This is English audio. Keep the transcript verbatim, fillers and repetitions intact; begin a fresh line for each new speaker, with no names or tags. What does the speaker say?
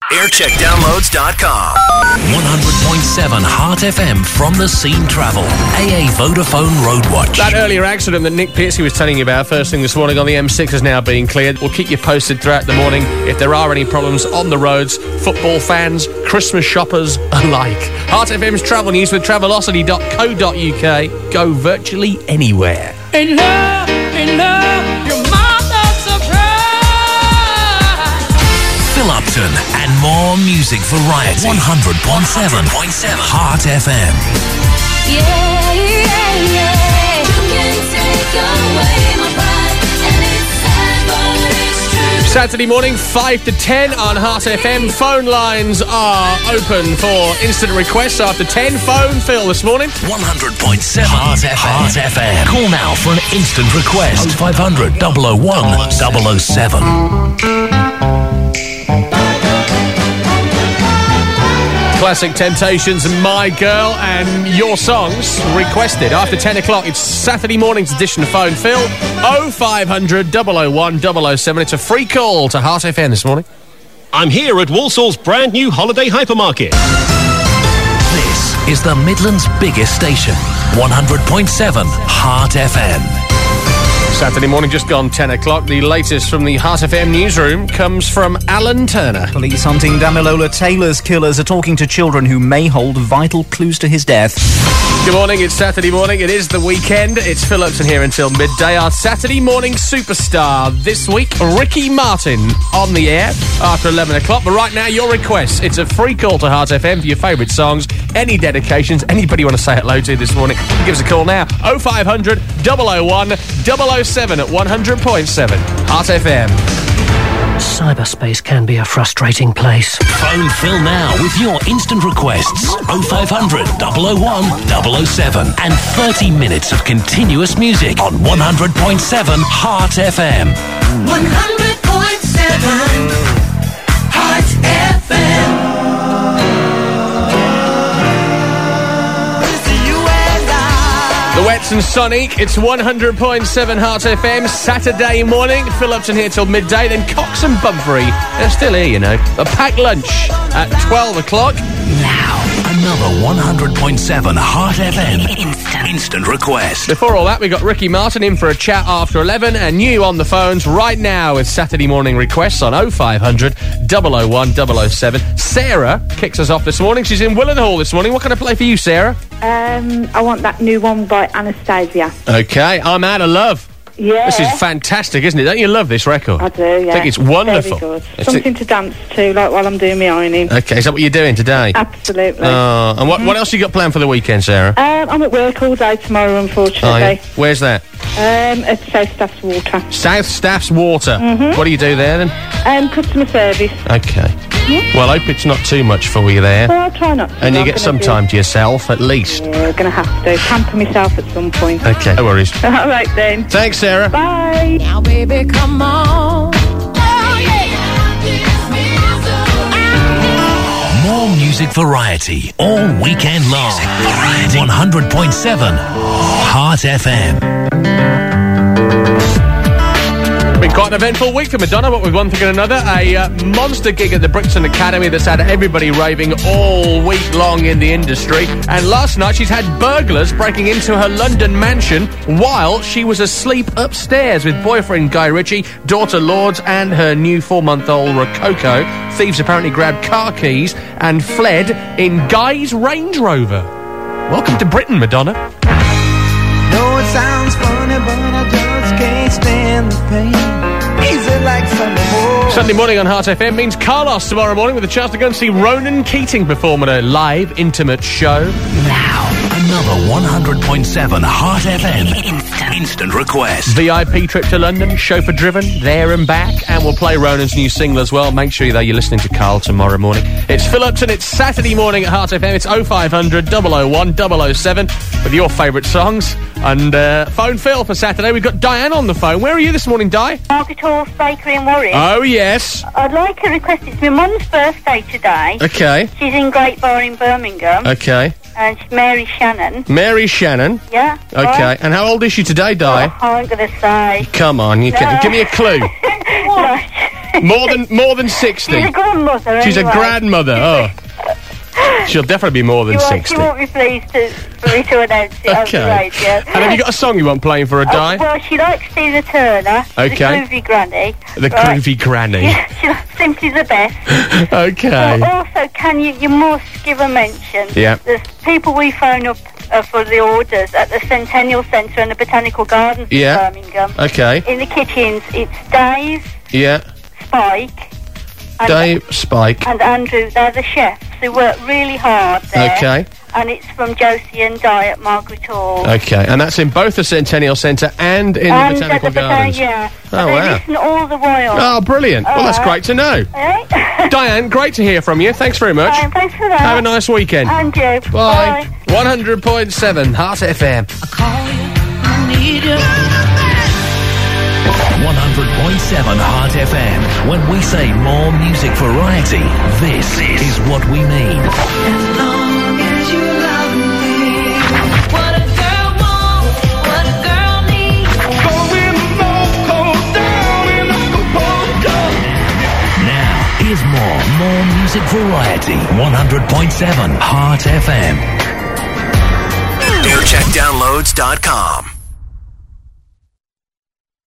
aircheck downloads dot com.
one hundred point seven Heart F M from the Scene Travel. A A Vodafone Roadwatch.
That earlier accident that Nick Pearcey was telling you about first thing this morning on the M six is now being cleared. We'll keep you posted throughout the morning if there are any problems on the roads. Football fans, Christmas shoppers alike. Heart F M's travel news with travelocity dot co dot uk. Go virtually anywhere.
In love, in love, your mama's a cry.
Phil Upton and more music variety. one hundred point seven Heart F M.
Yeah, yeah, yeah. You can take away my pride, and it's sad, but it's true.
Saturday morning, five to ten on Heart F M. Phone lines are open for instant requests after ten. Phone Phil this morning.
one hundred point seven Heart F M. Heart F M. Call now for an instant request. oh five hundred, double oh one, double oh seven.
Classic Temptations, My Girl, and your songs requested. After ten o'clock, it's Saturday morning's edition of Phone Phil. oh five hundred, double oh one, double oh seven. It's a free call to Heart F M this morning.
I'm here at Walsall's brand new holiday hypermarket.
This is the Midlands' biggest station. one hundred point seven Heart F M.
Saturday morning, just gone ten o'clock. The latest from the Heart F M newsroom comes from Alan Turner.
Police hunting Damilola Taylor's killers are talking to children who may hold vital clues to his death.
Good morning, it's Saturday morning. It is the weekend. It's Phil Upton here until midday. Our Saturday morning superstar this week, Ricky Martin, on the air after eleven o'clock. But right now, your requests. It's a free call to Heart F M for your favourite songs, any dedications, anybody you want to say hello to this morning. Give us a call now. oh five hundred, double oh one, double oh seven at one hundred point seven Heart F M.
Cyberspace can be a frustrating place.
Phone Phil now with your instant requests. oh five hundred, double oh one, double oh seven. And thirty minutes of continuous music on one hundred point seven Heart F M.
one hundred point seven Heart F M.
The Wets and Sonic, it's one hundred point seven Heart F M, Saturday morning. Phil Upton here till midday, then Cox and Bumfrey. They're still here, you know. A packed lunch at twelve o'clock.
Now, another one hundred point seven Heart F M instant, instant request.
Before all that, we got Ricky Martin in for a chat after eleven, and you on the phones right now with Saturday morning requests on oh five hundred, double oh one, double oh seven. Sarah kicks us off this morning. She's in Willenhall this morning. What can I play for you, Sarah?
Um, I want that new one by Anastasia.
Okay, I'm Out of Love.
Yeah.
This is fantastic, isn't it? Don't you love this record?
I do, yeah.
I think it's wonderful.
Very good.
It's
Something
a-
to dance to, like while I'm doing my ironing.
Okay, is that what you're doing today?
Absolutely.
Oh, and what,
Mhm.
what else you got planned for the weekend, Sarah?
Um, I'm at work all day tomorrow,
Oh,
unfortunately.
yeah. Where's that?
Um, at South Staffs Water.
South Staffs Water.
Mhm.
What do you do there, then?
Um, customer service.
Okay.
Mhm.
Well, I hope it's not too much for you there.
Well, I'll try not to.
And you
I'm
get
gonna
some
do-
time to yourself, at least.
Yeah, gonna have to. Pamper myself at some point.
Okay, no worries.
All right, then.
Thanks, Sarah.
Bye.
Now, baby, come on.
More music variety all weekend long. one hundred point seven Heart F M.
Been quite an eventful week for Madonna, but with one thing and another, a uh, monster gig at the Brixton Academy that's had everybody raving all week long in the industry. And last night she's had burglars breaking into her London mansion while she was asleep upstairs with boyfriend Guy Ritchie, daughter Lourdes, and her new four-month-old Rococo. Thieves apparently grabbed car keys and fled in Guy's Range Rover. Welcome to Britain, Madonna.
No, it sounds funny, but I just can't stand the pain. Easy like Sunday morning.
Sunday morning on Heart F M means Carlos tomorrow morning with a chance to go and see Ronan Keating perform at a live, intimate show.
Now, another one hundred point seven Heart F M instant, instant request.
V I P trip to London, chauffeur driven, there and back, and we'll play Ronan's new single as well. Make sure that you're listening to Carl tomorrow morning. It's Phil Upton, it's Saturday morning at Heart F M. It's oh five hundred, double oh one, double oh seven with your favourite songs. And uh, phone Phil for Saturday. We've got Diane on the phone. Where are you this morning, Di?
Margaret Horse Bakery in Warwick.
Oh, yes.
I'd like a request. It's my mum's birthday today.
Okay.
She's in Great Bar in Birmingham.
Okay.
And she's Mary Shannon.
Mary Shannon.
Yeah.
Okay.
Right.
And how old is she today, Di?
Oh, I'm going to say.
Come on, you can
No.
give me a clue.
Like,
More than more than sixty.
She's a grandmother.
She's
anyway.
a grandmother. Oh, she'll definitely be more than
You won't,
sixty.
she won't be pleased to, for me to announce it over the
Okay.
radio.
And have you got a song you want playing for a
Oh,
Di?
well, she likes Tina Turner.
Okay.
The Groovy Granny.
The
right?
Groovy Granny.
Yeah, she likes Simply the Best.
Okay.
But also, can you, you must give a mention.
Yeah.
There's people we phone up uh, for the orders at the Centennial Centre and the Botanical Gardens
Yeah.
in Birmingham.
Okay.
In the kitchens, it's Dave,
Yeah.
Spike, and,
Dave, Spike.
and Andrew. They're the chefs who work really hard there.
Okay.
And it's from Josie and Di at Margaret Hall.
Okay, and that's in both the Centennial Centre and in
and
the Botanical
at the Botan-
Gardens.
yeah.
Oh,
And they
wow.
listen all the while.
Oh, brilliant. Well, that's
All
great to know.
right.
Diane, great to hear from you. Thanks very much.
Fine, thanks for that.
Have a nice weekend.
And you.
Bye. one hundred point seven Heart F M.
one hundred point seven Heart F M. When we say more music variety, this is what we mean.
As long as you love me. What a girl wants, what a girl needs.
Now, here's more, more music variety. one hundred point seven Heart F M.
aircheck downloads dot com.